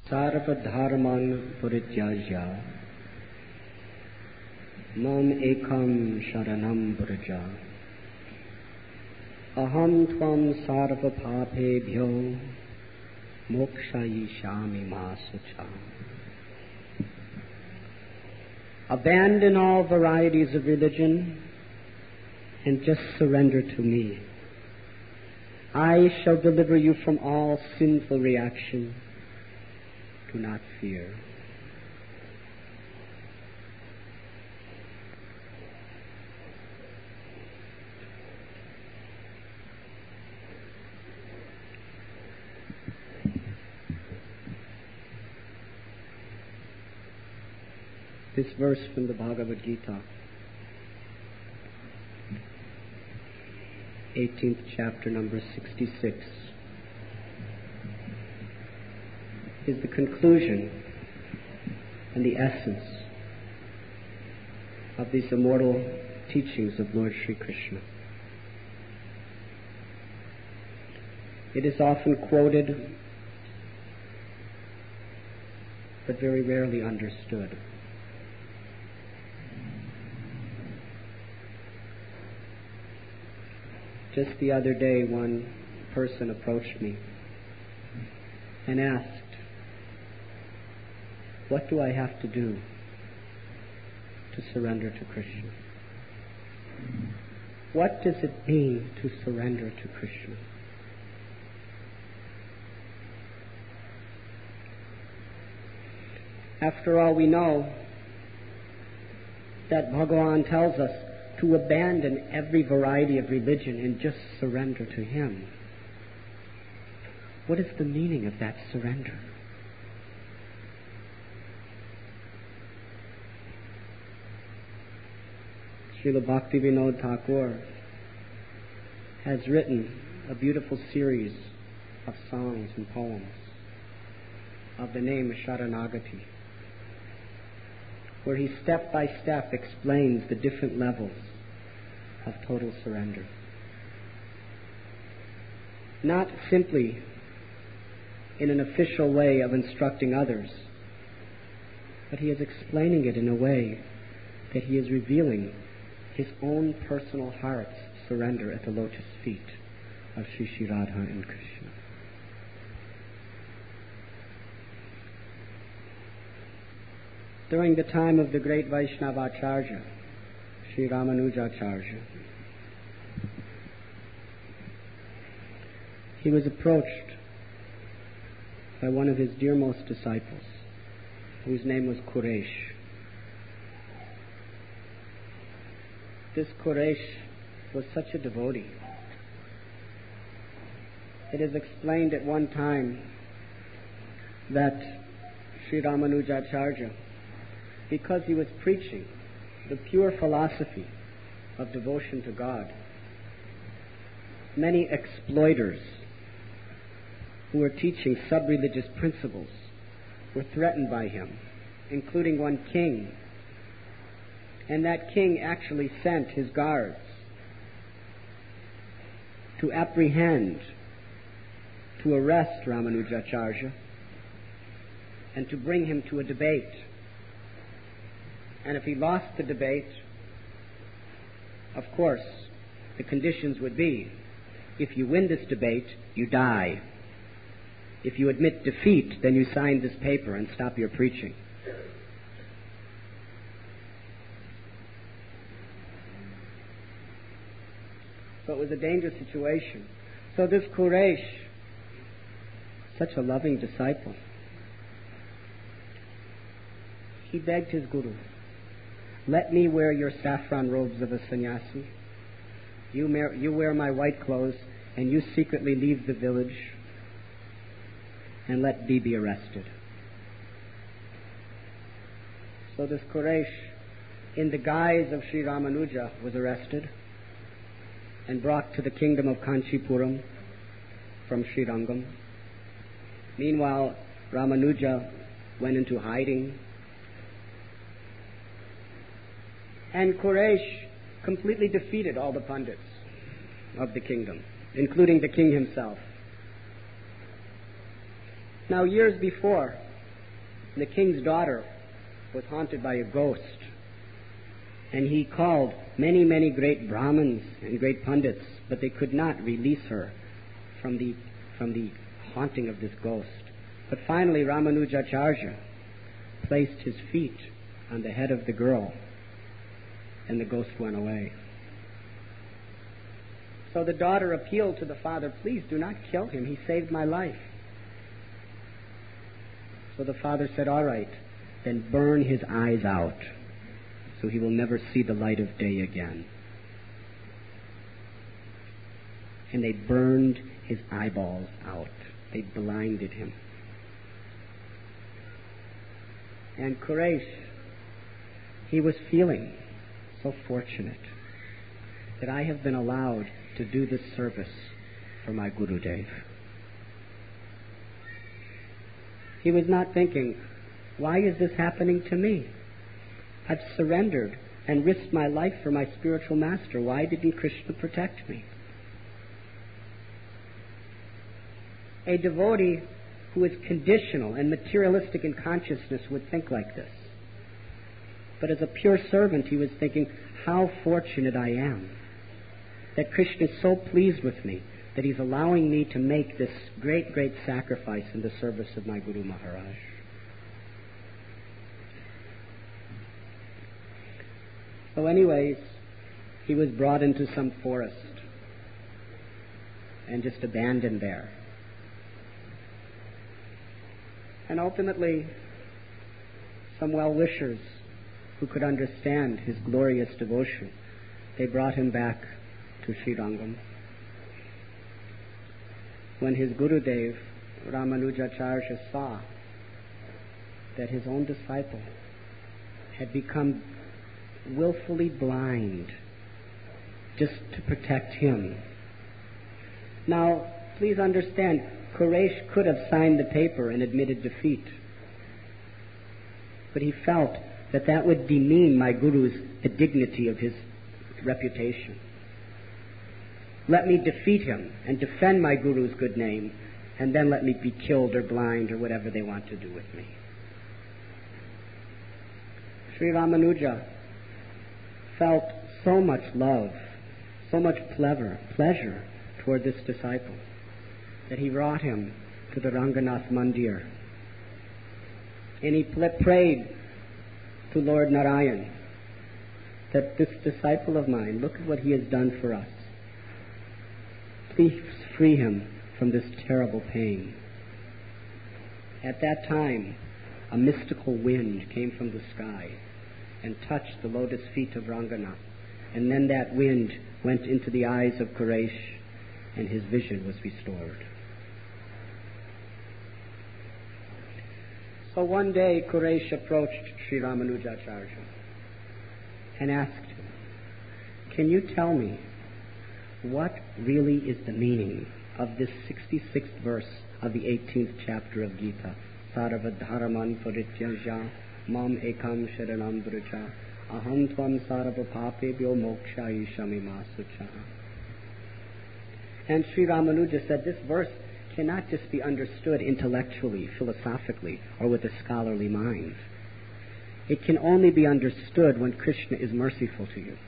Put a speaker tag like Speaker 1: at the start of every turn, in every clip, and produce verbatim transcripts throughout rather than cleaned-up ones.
Speaker 1: सर्वधर्मान् परित्यज्य माम् एकं शरणं व्रज अहं त्वं सर्वपापेभ्यो मोक्षयिष्यामि मा शुचा. Abandon all varieties of religion and just surrender to me. I shall deliver you from all sinful reaction. Do not fear. This verse from the Bhagavad Gita, eighteenth chapter, number sixty-six, is the conclusion and the essence of these immortal teachings of Lord Sri Krishna. It is often quoted, but very rarely understood. Just the other day, one person approached me and asked, what do I have to do to surrender to Krishna? What does it mean to surrender to Krishna? After all, we know that Bhagavan tells us to abandon every variety of religion and just surrender to Him. What is the meaning of that surrender? Srila Bhaktivinoda Thakur has written a beautiful series of songs and poems of the name Sharanagati, where he step by step explains the different levels of total surrender. Not simply in an official way of instructing others, but he is explaining it in a way that he is revealing his own personal heart's surrender at the lotus feet of Sri Sri Radha and Krishna. During the time of the great Vaishnavacharya, Sri Ramanujacharya, he was approached by one of his dearmost disciples, whose name was Quresh. This Quresh was such a devotee. It is explained at one time that Sri Ramanujacharya, because he was preaching the pure philosophy of devotion to God, many exploiters who were teaching sub-religious principles were threatened by him, including one king. And that king actually sent his guards to apprehend, to arrest Ramanujacharya, and to bring him to a debate. And if he lost the debate, of course, the conditions would be, if you win this debate, you die. If you admit defeat, then you sign this paper and stop your preaching. So it was a dangerous situation. So this Quresh, such a loving disciple, he begged his guru, let me wear your saffron robes of a sannyasi. You, mer- you wear my white clothes, and you secretly leave the village, and let me be arrested. So this Quresh, in the guise of Sri Ramanuja, was arrested and brought to the kingdom of Kanchipuram from Srirangam. Meanwhile, Ramanuja went into hiding. And Quresh completely defeated all the pundits of the kingdom, including the king himself. Now, years before, The king's daughter was haunted by a ghost, and he called many, many great Brahmins and great pundits, but they could not release her from the from the haunting of this ghost. But finally Ramanujacharya placed his feet on the head of the girl, and the ghost went away. So the daughter appealed to the father, "Please do not kill him. He saved my life." So the father said, "All right, then burn his eyes out so he will never see the light of day again." And they burned his eyeballs out. They blinded him. And Quraysh, he was feeling so fortunate that I have been allowed to do this service for my Gurudev. He was not thinking, why is this happening to me? I've surrendered and risked my life for my spiritual master. Why didn't Krishna protect me? A devotee who is conditional and materialistic in consciousness would think like this. But as a pure servant, he was thinking, how fortunate I am that Krishna is so pleased with me that he's allowing me to make this great, great sacrifice in the service of my Guru Maharaj. So anyways, he was brought into some forest and just abandoned there. And ultimately, some well-wishers who could understand his glorious devotion, they brought him back to Srirangam. When his Gurudev, Ramanujacharya, saw that his own disciple had become willfully blind just to protect him. Now, please understand, Quraysh could have signed the paper and admitted defeat. But he felt that that would demean my Guru's, the dignity of his reputation. Let me defeat him and defend my Guru's good name, and then let me be killed or blind or whatever they want to do with me. Sri Ramanuja felt so much love, so much pleasure, pleasure toward this disciple, that he brought him to the Ranganath Mandir. And he prayed to Lord Narayan that this disciple of mine, look at what he has done for us. Please free him from this terrible pain. At that time, a mystical wind came from the sky and touched the lotus feet of Ranganath. And then that wind went into the eyes of Quraysh, and his vision was restored. So one day Quraysh approached Sri Ramanujacharya and asked him, "Can you tell me what really is the meaning of this sixty-sixth verse of the eighteenth chapter of Gita? Sarvadharaman parityaja mam ekam sharanam vraja aham tvam sarva papebhyo mokshayishamima sucha." And Sri Ramanuja said this verse cannot just be understood intellectually, philosophically, or with a scholarly mind. It can only be understood when Krishna is merciful to you.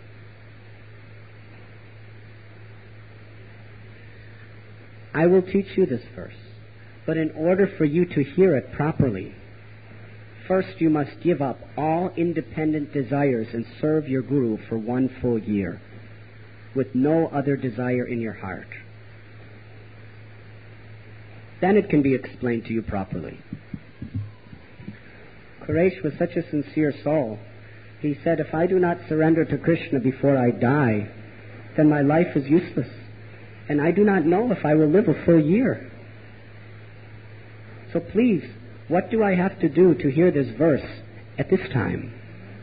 Speaker 1: I will teach you this verse, but in order for you to hear it properly, first you must give up all independent desires and serve your Guru for one full year, with no other desire in your heart. Then it can be explained to you properly. Quraysh was such a sincere soul. He said, if I do not surrender to Krishna before I die, then my life is useless, and I do not know if I will live a full year. So please, what do I have to do to hear this verse at this time?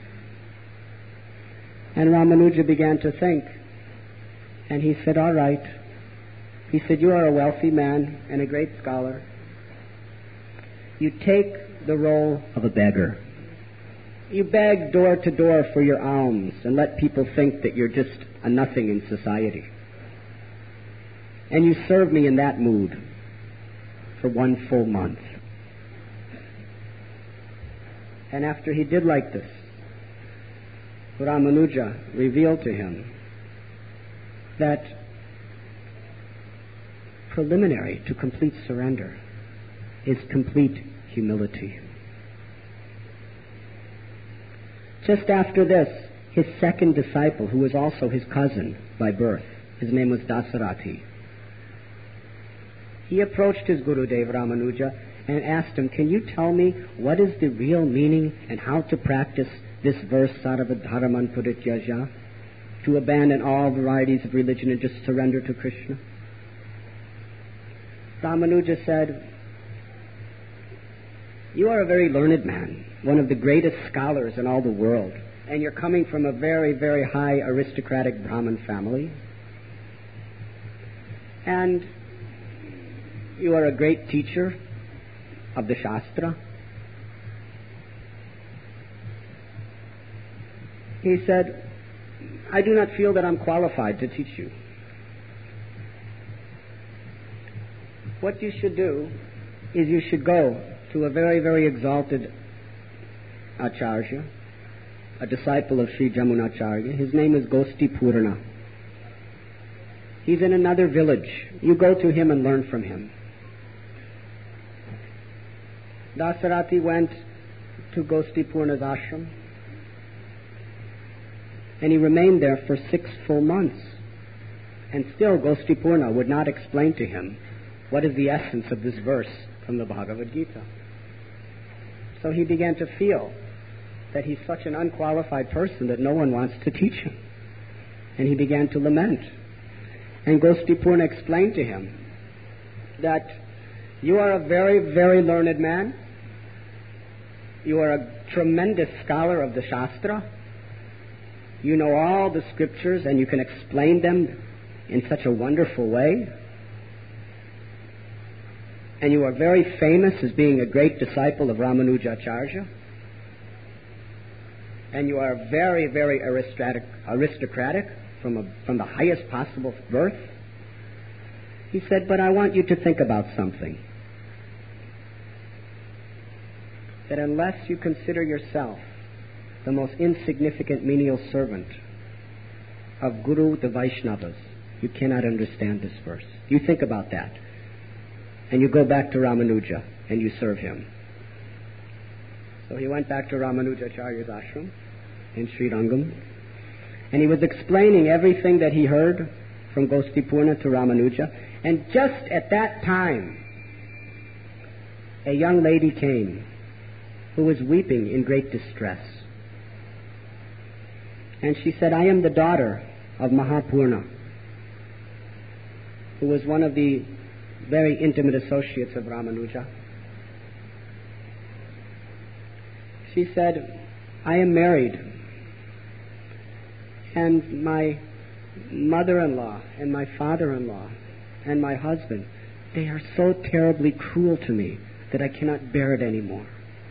Speaker 1: And Ramanuja began to think, and he said, all right. He said, you are a wealthy man and a great scholar. You take the role of a beggar. You beg door to door for your alms and let people think that you're just a nothing in society. And you serve me in that mood for one full month. And after he did like this, Ramanuja revealed to him that preliminary to complete surrender is complete humility. Just after this, his second disciple, who was also his cousin by birth, his name was Dasarathi, he approached his Gurudev Ramanuja and asked him, can you tell me what is the real meaning and how to practice this verse, Sarvadharaman Purityaja, to abandon all varieties of religion and just surrender to Krishna? Ramanuja said, you are a very learned man, one of the greatest scholars in all the world, and you're coming from a very, very high aristocratic Brahmin family. And you are a great teacher of the Shastra. He said, I do not feel that I'm qualified to teach you. What you should do is you should go to a very, very exalted Acharya, a disciple of Sri Jamunacharya. His name is Gosti Purna. He's in another village. You go to him and learn from him. Dasarathi went to Gosti Purna's ashram, and he remained there for six full months. And still Gosti Purna would not explain to him what is the essence of this verse from the Bhagavad Gita. So he began to feel that he's such an unqualified person that no one wants to teach him. And he began to lament. And Gosti Purna explained to him that you are a very, very learned man. You are a tremendous scholar of the Shastra. You know all the scriptures and you can explain them in such a wonderful way. And you are very famous as being a great disciple of Ramanujacharya. And you are very, very aristocratic, aristocratic from, a, from the highest possible birth. He said, but I want you to think about something. That unless you consider yourself the most insignificant menial servant of Guru the Vaishnavas, you cannot understand this verse. You think about that. And you go back to Ramanuja and you serve him. So he went back to Ramanujacharya's ashram in Srirangam, and he was explaining everything that he heard from Gosti Purna to Ramanuja. And just at that time, a young lady came who was weeping in great distress. And she said, I am the daughter of Mahapurna, who was one of the very intimate associates of Ramanuja. She said, I am married, and my mother-in-law and my father-in-law and my husband, they are so terribly cruel to me that I cannot bear it anymore.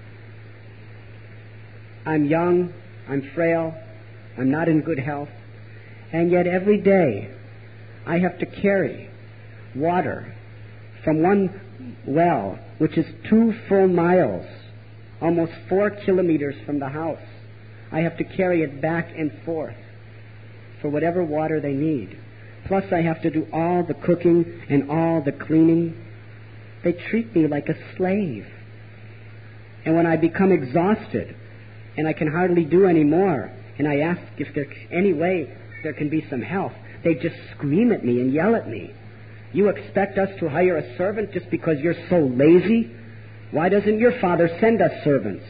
Speaker 1: I'm young, I'm frail, I'm not in good health, and yet every day I have to carry water from one well, which is two full miles, almost four kilometers from the house. I have to carry it back and forth for whatever water they need. Plus I have to do all the cooking and all the cleaning. They treat me like a slave. And when I become exhausted and I can hardly do any more, and I ask if there's any way there can be some help, they just scream at me and yell at me. You expect us to hire a servant just because you're so lazy? Why doesn't your father send us servants?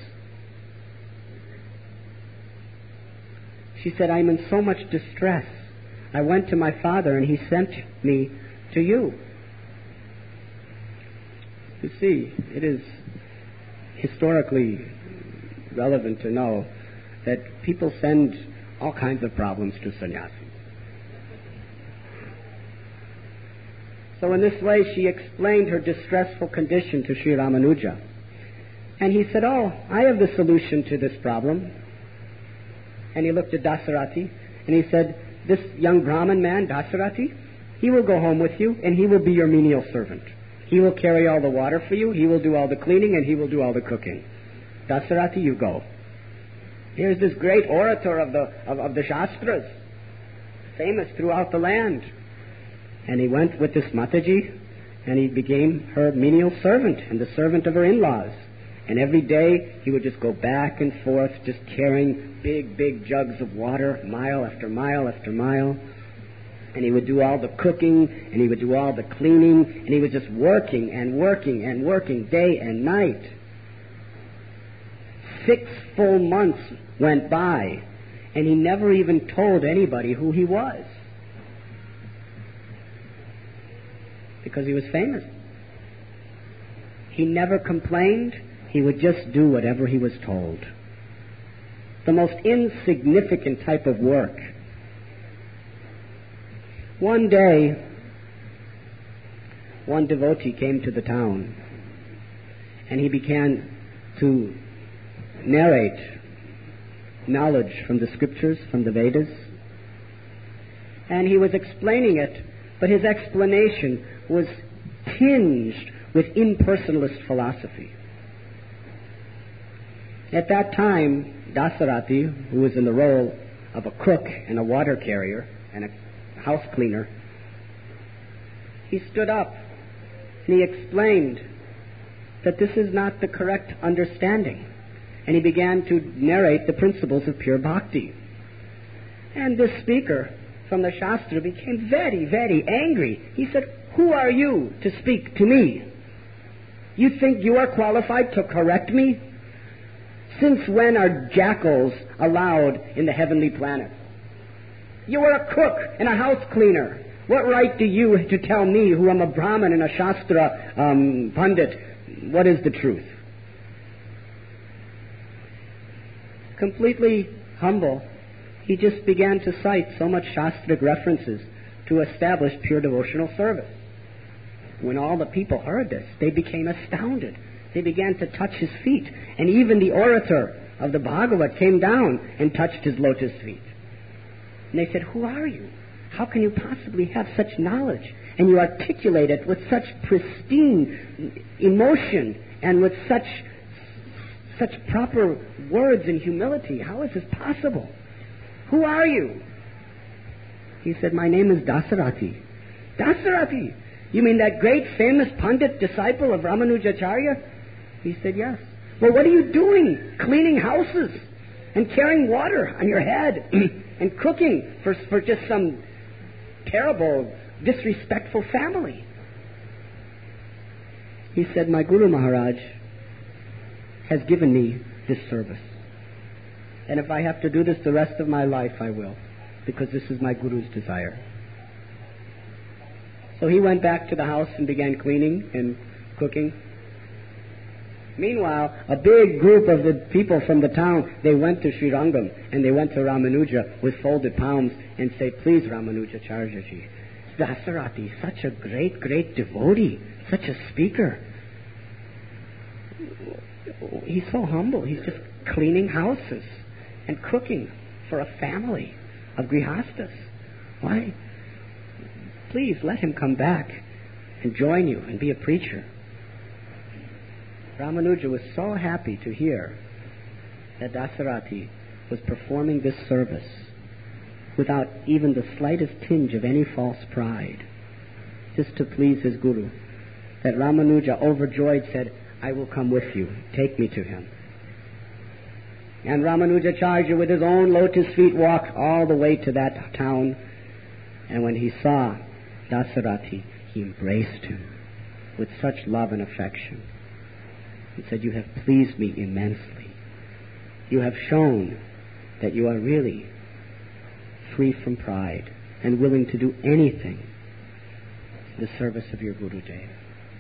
Speaker 1: She said, I'm in so much distress. I went to my father and he sent me to you. You see, it is historically relevant to know that people send all kinds of problems to sannyasis. So in this way, she explained her distressful condition to Sri Ramanuja. And he said, oh, I have the solution to this problem. And he looked at Dasarathi, and he said, this young Brahmin man, Dasarathi, he will go home with you, and he will be your menial servant. He will carry all the water for you, he will do all the cleaning, and he will do all the cooking. Dasarati, you go. Here's this great orator of the of, of the Shastras, famous throughout the land. And he went with this Mataji, and he became her menial servant and the servant of her in-laws. And every day he would just go back and forth, just carrying big, big jugs of water, mile after mile after mile. And he would do all the cooking, and he would do all the cleaning, and he was just working and working and working day and night. Six full months went by, and he never even told anybody who he was. Because he was famous. He never complained. He would just do whatever he was told. The most insignificant type of work. One day, one devotee came to the town, and he began to narrate knowledge from the scriptures, from the Vedas. And he was explaining it, but his explanation was tinged with impersonalist philosophy. At that time, Dasarati, who was in the role of a cook and a water carrier and a house cleaner, he stood up and he explained that this is not the correct understanding. And he began to narrate the principles of pure bhakti. And this speaker from the Shastra became very, very angry. He said, "Who are you to speak to me? You think you are qualified to correct me? Since when are jackals allowed in the heavenly planet? You are a cook and a house cleaner. What right do you to tell me, who am a Brahmin and a Shastra um, Pandit, what is the truth?" Completely humble, he just began to cite so much Shastric references to establish pure devotional service. When all the people heard this, they became astounded. They began to touch his feet. And even the orator of the Bhagavat came down and touched his lotus feet. And they said, "Who are you? How can you possibly have such knowledge? And you articulate it with such pristine emotion and with such such proper words and humility. How is this possible? Who are you?" He said, "My name is Dasarati." "Dasarati? You mean that great famous Pandit disciple of Ramanujacharya?" He said, "Yes." "Well, what are you doing? Cleaning houses and carrying water on your head and cooking for, for just some terrible, disrespectful family?" He said, "My Guru Maharaj has given me this service. And if I have to do this the rest of my life, I will, because this is my Guru's desire." So he went back to the house and began cleaning and cooking. Meanwhile, a big group of the people from the town, they went to Srirangam and they went to Ramanuja with folded palms and say, "Please, Ramanujacharya-ji, Dasarati, such a great, great devotee, such a speaker. He's so humble. He's just cleaning houses and cooking for a family of grihastas. Why? Please let him come back and join you and be a preacher." Ramanuja was so happy to hear that Dasarati was performing this service without even the slightest tinge of any false pride, just to please his Guru, that Ramanuja, overjoyed, said, "I will come with you. Take me to him." And Ramanujacharya, with his own lotus feet, walked all the way to that town. And when he saw Dasarati, he embraced him with such love and affection. He said, "You have pleased me immensely. You have shown that you are really free from pride and willing to do anything in the service of your Gurudev."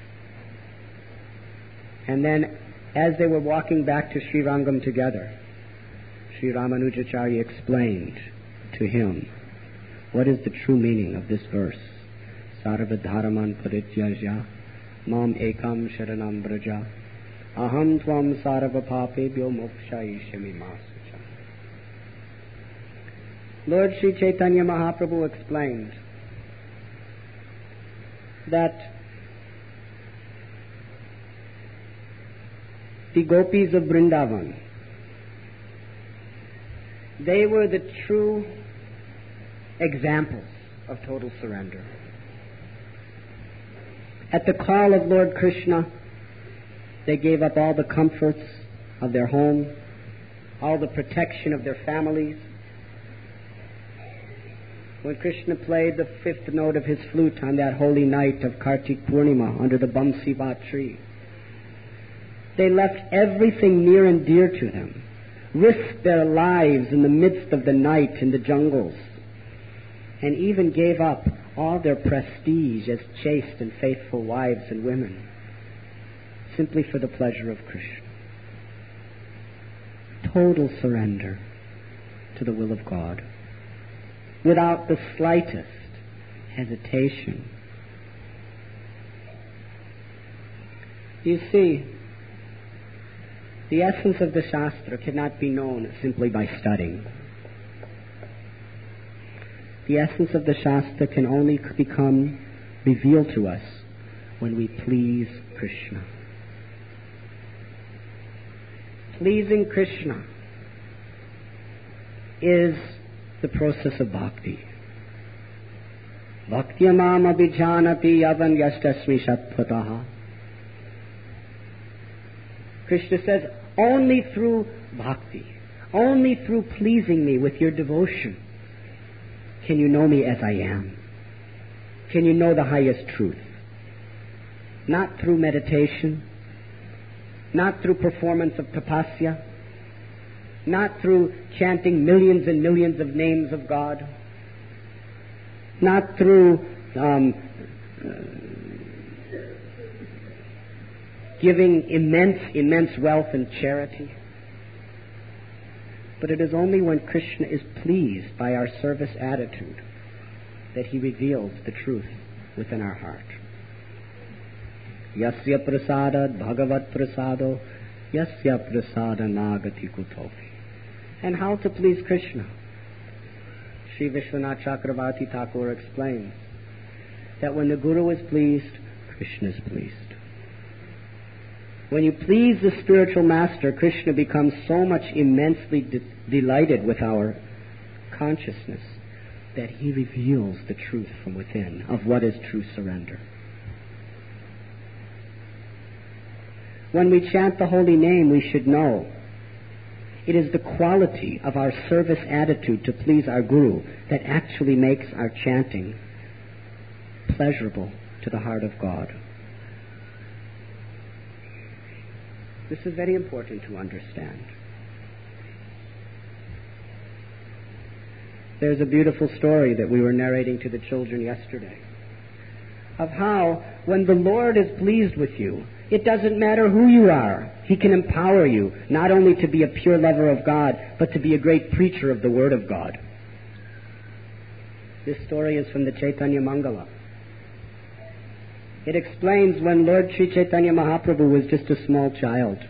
Speaker 1: And then, as they were walking back to Srirangam together, Sri Ramanujacharya explained to him what is the true meaning of this verse. Sarva dharaman parityajya mam ekam sharanam braja aham tvam sarva papebhyo mokshayishyami ma sucha. Lord Sri Chaitanya Mahaprabhu explained that the gopis of Vrindavan. They were the true examples of total surrender. At the call of Lord Krishna, they gave up all the comforts of their home, all the protection of their families. When Krishna played the fifth note of his flute on that holy night of Kartik Purnima under the Bamsibat tree, they left everything near and dear to them, risked their lives in the midst of the night in the jungles, and even gave up all their prestige as chaste and faithful wives and women, simply for the pleasure of Krishna. Total surrender to the will of God, without the slightest hesitation. You see, the essence of the Shastra cannot be known simply by studying. The essence of the Shastra can only become revealed to us when we please Krishna. Pleasing Krishna is the process of bhakti. Bhaktyamam abhijanati yavan yastasmi shattvataha. Krishna says, only through bhakti, only through pleasing me with your devotion, can you know me as I am. Can you know the highest truth? Not through meditation, not through performance of tapasya, not through chanting millions and millions of names of God, not through um, giving immense, immense wealth and charity. But it is only when Krishna is pleased by our service attitude that he reveals the truth within our heart. Yasya prasadad bhagavat prasado yasya prasada nagati kutopi. And how to please Krishna? Sri Vishwanath Chakravarti Thakur explains that when the Guru is pleased, Krishna is pleased. When you please the spiritual master, Krishna becomes so much immensely de- delighted with our consciousness that he reveals the truth from within of what is true surrender. When we chant the holy name, we should know it is the quality of our service attitude to please our Guru that actually makes our chanting pleasurable to the heart of God. This is very important to understand. There's a beautiful story that we were narrating to the children yesterday of how when the Lord is pleased with you, it doesn't matter who you are. He can empower you not only to be a pure lover of God, but to be a great preacher of the Word of God. This story is from the Chaitanya Mangala. It explains when Lord Sri Chaitanya Mahaprabhu was just a small child.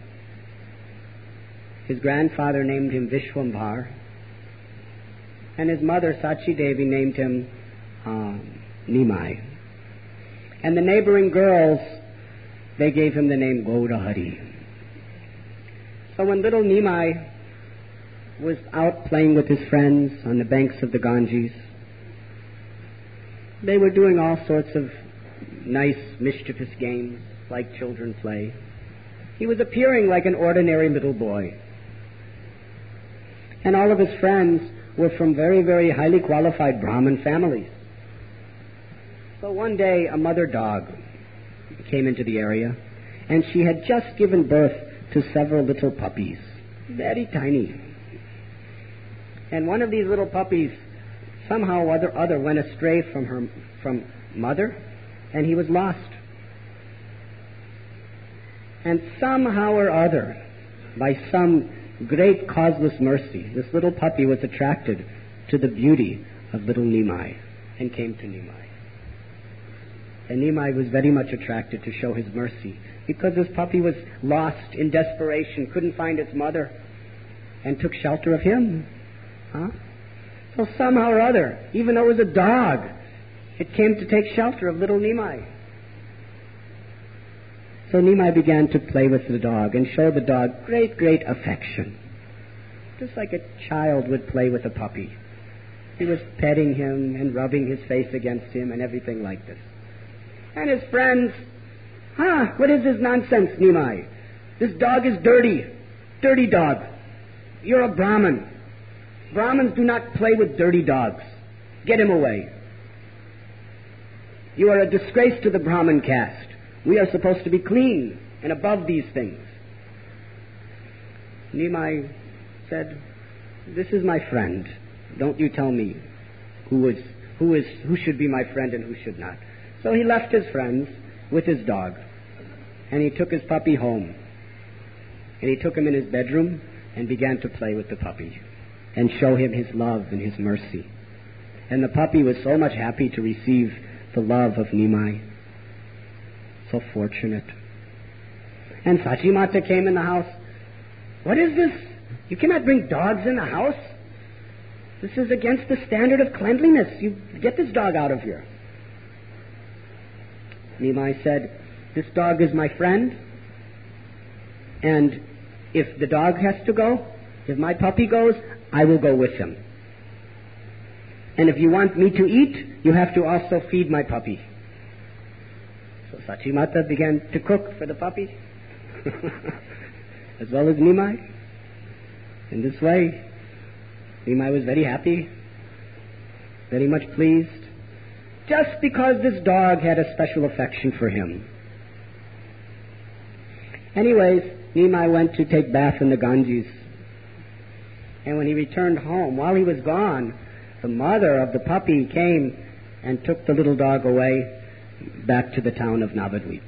Speaker 1: His grandfather named him Vishwambhar, and his mother Sachi Devi named him um, Nimai. And the neighboring girls, they gave him the name Gaurahari. So when little Nimai was out playing with his friends on the banks of the Ganges, they were doing all sorts of nice, mischievous games like children play. He was appearing like an ordinary little boy. And all of his friends were from very, very highly qualified Brahmin families. So one day a mother dog came into the area, and she had just given birth to several little puppies, very tiny. And one of these little puppies somehow or other, other went astray from her from mother, and he was lost. And somehow or other, by some great causeless mercy, this little puppy was attracted to the beauty of little Nimai and came to Nimai. And Nimai was very much attracted to show his mercy because this puppy was lost in desperation, couldn't find its mother, and took shelter of him. Huh? So somehow or other, even though it was a dog, it came to take shelter of little Nimai. So Nimai began to play with the dog and show the dog great, great affection, just like a child would play with a puppy. He was petting him and rubbing his face against him and everything like this. And his friends, ah, what is this nonsense, Nimai? This dog is dirty. Dirty dog. You're a Brahmin. Brahmins do not play with dirty dogs. Get him away. You are a disgrace to the Brahmin caste. We are supposed to be clean and above these things. Nimai said, this is my friend. Don't you tell me who is, who is, who should be my friend and who should not. So he left his friends with his dog, and he took his puppy home. And he took him in his bedroom and began to play with the puppy and show him his love and his mercy. And the puppy was so much happy to receive the love of Nimai. So fortunate. And Sachimata came in the house. What is this? You cannot bring dogs in the house. This is against the standard of cleanliness. You get this dog out of here. Nimai said, this dog is my friend, and if the dog has to go, if my puppy goes, I will go with him. And if you want me to eat, you have to also feed my puppy. So Sachimata began to cook for the puppy, as well as Nimai. In this way, Nimai was very happy, very much pleased, just because this dog had a special affection for him. Anyways, Nimai went to take bath in the Ganges. And when he returned home, while he was gone, the mother of the puppy came and took the little dog away back to the town of Navadvip.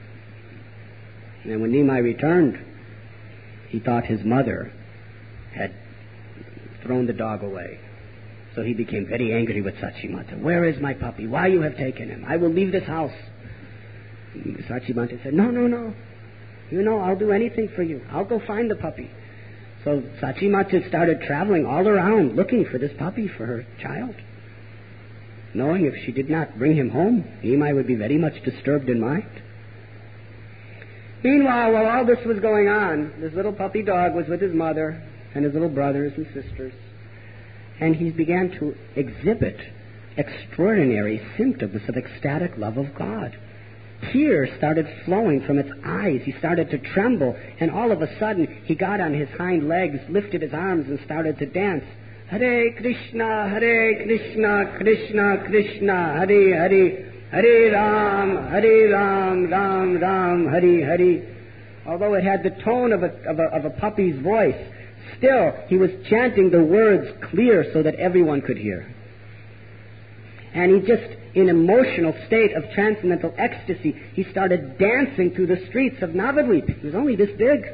Speaker 1: And when Nimai returned, he thought his mother had thrown the dog away. So he became very angry with Sachimata. Where is my puppy? Why you have taken him? I will leave this house. And Sachimata said, no, no, no. You know, I'll do anything for you. I'll go find the puppy. So Sachimata started traveling all around looking for this puppy for her child, knowing if she did not bring him home, Nimai would be very much disturbed in mind. Meanwhile, while all this was going on, this little puppy dog was with his mother and his little brothers and sisters, and he began to exhibit extraordinary symptoms of ecstatic love of God. Tears started flowing from its eyes. He started to tremble, and all of a sudden he got on his hind legs, lifted his arms, and started to dance. Hare Krishna, Hare Krishna, Krishna Krishna, Hare Hare, Hare Ram, Hare Ram, Ram Ram, Hare Hare. Although it had the tone of a, of a, of a puppy's voice, still he was chanting the words clear so that everyone could hear. And he just, in emotional state of transcendental ecstasy, he started dancing through the streets of Navadvip. He was only this big.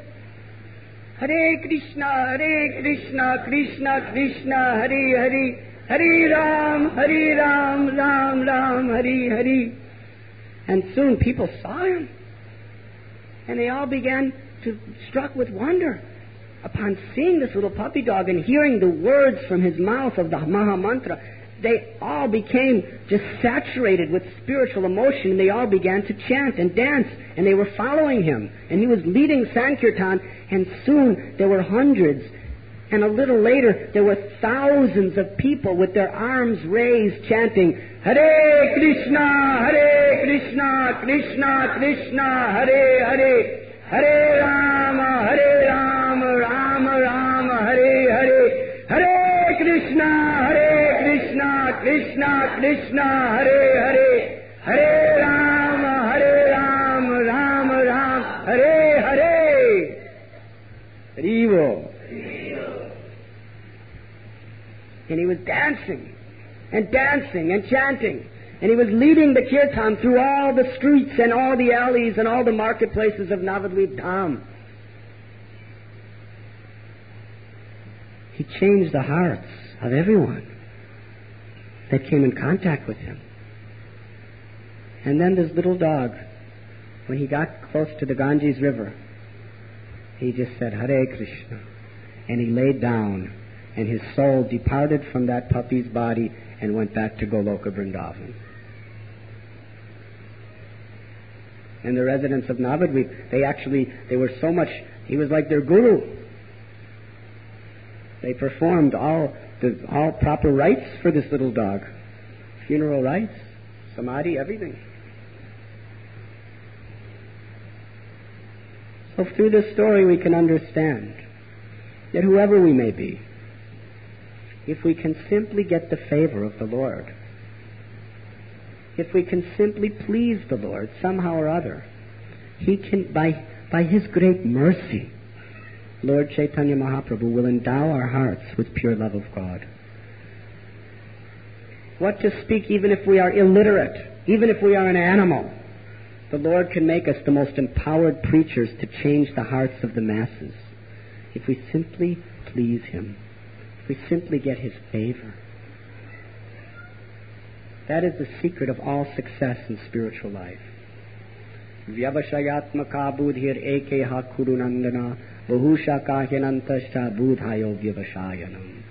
Speaker 1: Hare Krishna, Hare Krishna, Krishna Krishna, Hare Hare, Hare Ram, Hare Ram, Ram Ram, Hare Hare. And soon people saw him, and they all began to struck with wonder upon seeing this little puppy dog and hearing the words from his mouth of the Maha Mantra. They all became just saturated with spiritual emotion, and they all began to chant and dance, and they were following him. And he was leading Sankirtan, and soon there were hundreds. And a little later, there were thousands of people with their arms raised, chanting, Hare Krishna, Hare Krishna, Krishna Krishna, Hare Hare, Hare Rama, Hare Rama, Rama Rama, Hare Hare, Hare Krishna, Hare Krishna, Krishna Krishna, Hare Hare, Hare Rama, Hare Rama, Rama Rama, Hare Hare. Haribo. And he was dancing and dancing and chanting. And he was leading the kirtan through all the streets and all the alleys and all the marketplaces of Navadvip Dham. He changed the hearts of everyone that came in contact with him. And then this little dog, when he got close to the Ganges River, he just said, Hare Krishna. And he laid down, and his soul departed from that puppy's body and went back to Goloka Vrindavan. And the residents of Navadvip, they actually, they were so much, he was like their guru. They performed all the all proper rites for this little dog. Funeral rites, samadhi, everything. So through this story we can understand that whoever we may be, if we can simply get the favor of the Lord, if we can simply please the Lord somehow or other, He can, by, by His great mercy, Lord Chaitanya Mahaprabhu will endow our hearts with pure love of God. What to speak even if we are illiterate, even if we are an animal, the Lord can make us the most empowered preachers to change the hearts of the masses if we simply please Him, if we simply get His favor. That is the secret of all success in spiritual life. Vyavashayatmaka budhir ekeha kurunandana bahusha kahyanantascha budhayo vyavashayanam.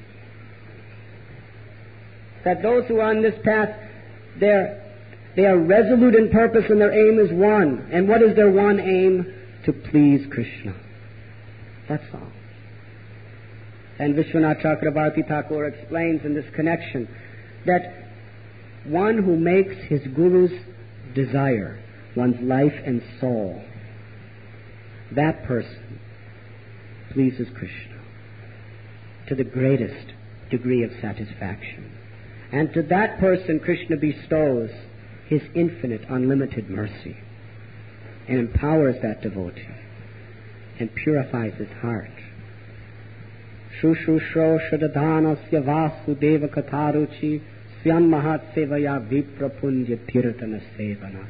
Speaker 1: That those who are on this path, they're, they are resolute in purpose and their aim is one. And what is their one aim? To please Krishna. That's all. And Vishwanath Chakrabarti Thakur explains in this connection that one who makes his guru's desire one's life and soul, that person pleases Krishna to the greatest degree of satisfaction. And to that person Krishna bestows His infinite, unlimited mercy and empowers that devotee and purifies his heart. Shushusho shadadhanasya vasudeva katharuchi syam mahat sevaya viprapunja tirtana sevanat.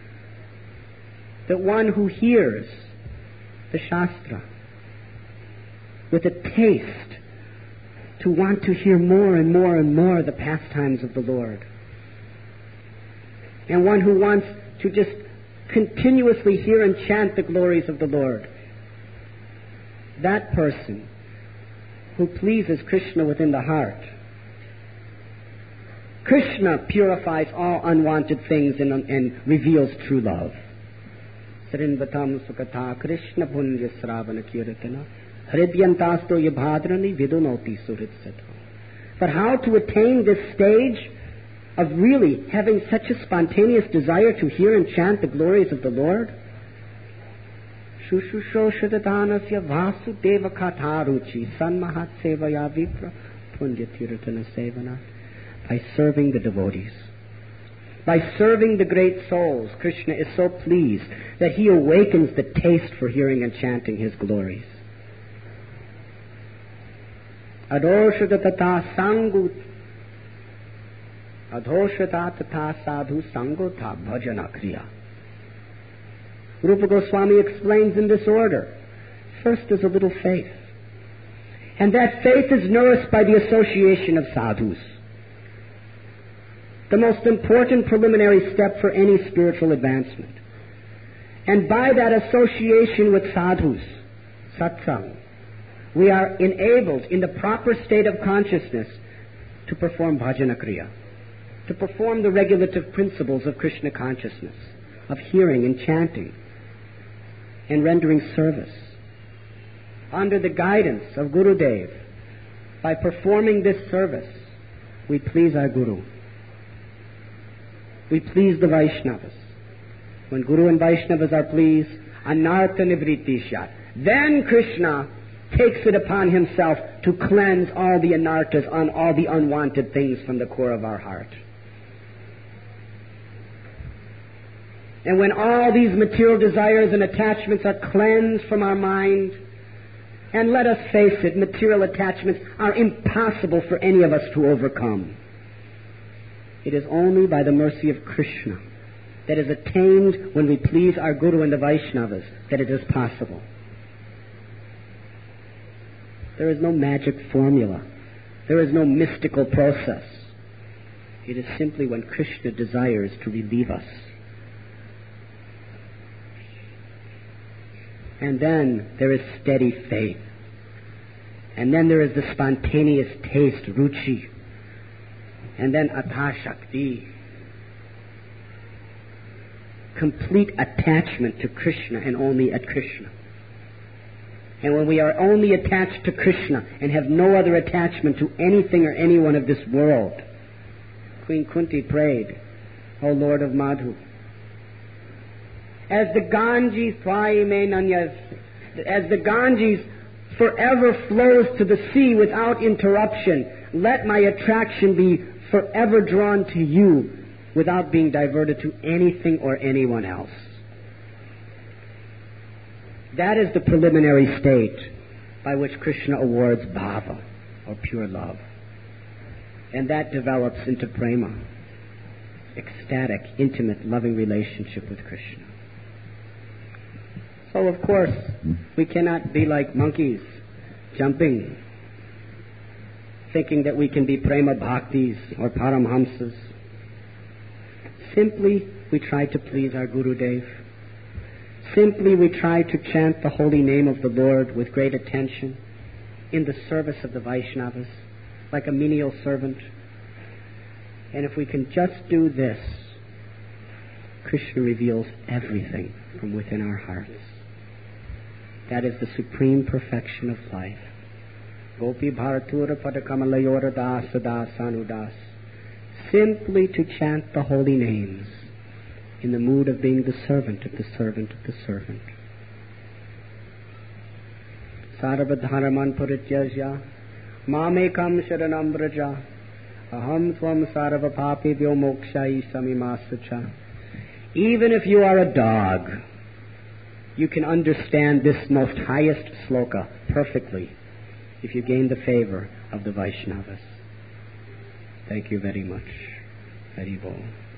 Speaker 1: That one who hears the Shastra with a taste to want to hear more and more and more the pastimes of the Lord, and one who wants to just continuously hear and chant the glories of the Lord, that person who pleases Krishna within the heart, Krishna purifies all unwanted things and, and reveals true love. Srinvatam sukatha Krishna punja sravana kirtana hridyantasto yabhadrani vidunoti suritsato. But how to attain this stage of really having such a spontaneous desire to hear and chant the glories of the Lord? Shushusho shadadanasya vasudeva katharuchi sanmahat sevaya vipra punja tirtana sevanat. By serving the devotees, by serving the great souls, Krishna is so pleased that He awakens the taste for hearing and chanting His glories. Adoshata tata sangu Adhoshata tata sadhu sangota bhajana kriya. Rupa Goswami explains in this order. First is a little faith. And that faith is nourished by the association of sadhus. The most important preliminary step for any spiritual advancement. And by that association with sadhus, satsang, we are enabled in the proper state of consciousness to perform bhajana kriya, to perform the regulative principles of Krishna consciousness, of hearing and chanting and rendering service. Under the guidance of Gurudev, by performing this service, we please our Guru. We please the Vaishnavas. When Guru and Vaishnavas are pleased, anartha nivrittisya, then Krishna takes it upon Himself to cleanse all the anarthas, on all the unwanted things from the core of our heart. And when all these material desires and attachments are cleansed from our mind, and let us face it, material attachments are impossible for any of us to overcome. It is only by the mercy of Krishna that is attained when we please our Guru and the Vaishnavas that it is possible. There is no magic formula. There is no mystical process. It is simply when Krishna desires to relieve us. And then there is steady faith. And then there is the spontaneous taste, ruchi. And then atha shakti. complete attachment to Krishna and only at Krishna. And when we are only attached to Krishna and have no other attachment to anything or anyone of this world, Queen Kunti prayed, O Lord of Madhu, as the Ganges, as the Ganges forever flows to the sea without interruption, let my attraction be forever drawn to you without being diverted to anything or anyone else. That is the preliminary state by which Krishna awards bhava, or pure love. And that develops into prema, ecstatic, intimate, loving relationship with Krishna. So, of course, we cannot be like monkeys, jumping, thinking that we can be prema bhaktis or paramhamsas. Simply, we try to please our Gurudev. Simply, we try to chant the holy name of the Lord with great attention in the service of the Vaishnavas, like a menial servant. And if we can just do this, Krishna reveals everything from within our hearts. That is the supreme perfection of life. Gopi Bharatura Padakamalayora Das Das Anudas. Simply to chant the holy names in the mood of being the servant of the servant of the servant. Sarvadharaman Purityajya Mamekam Sharanam Braja Aham Tvam Sarva Papi Vyo Mokshai Samimasacha. Even if you are a dog, you can understand this most highest sloka perfectly if you gain the favor of the Vaishnavas. Thank you very much. Hari Bol.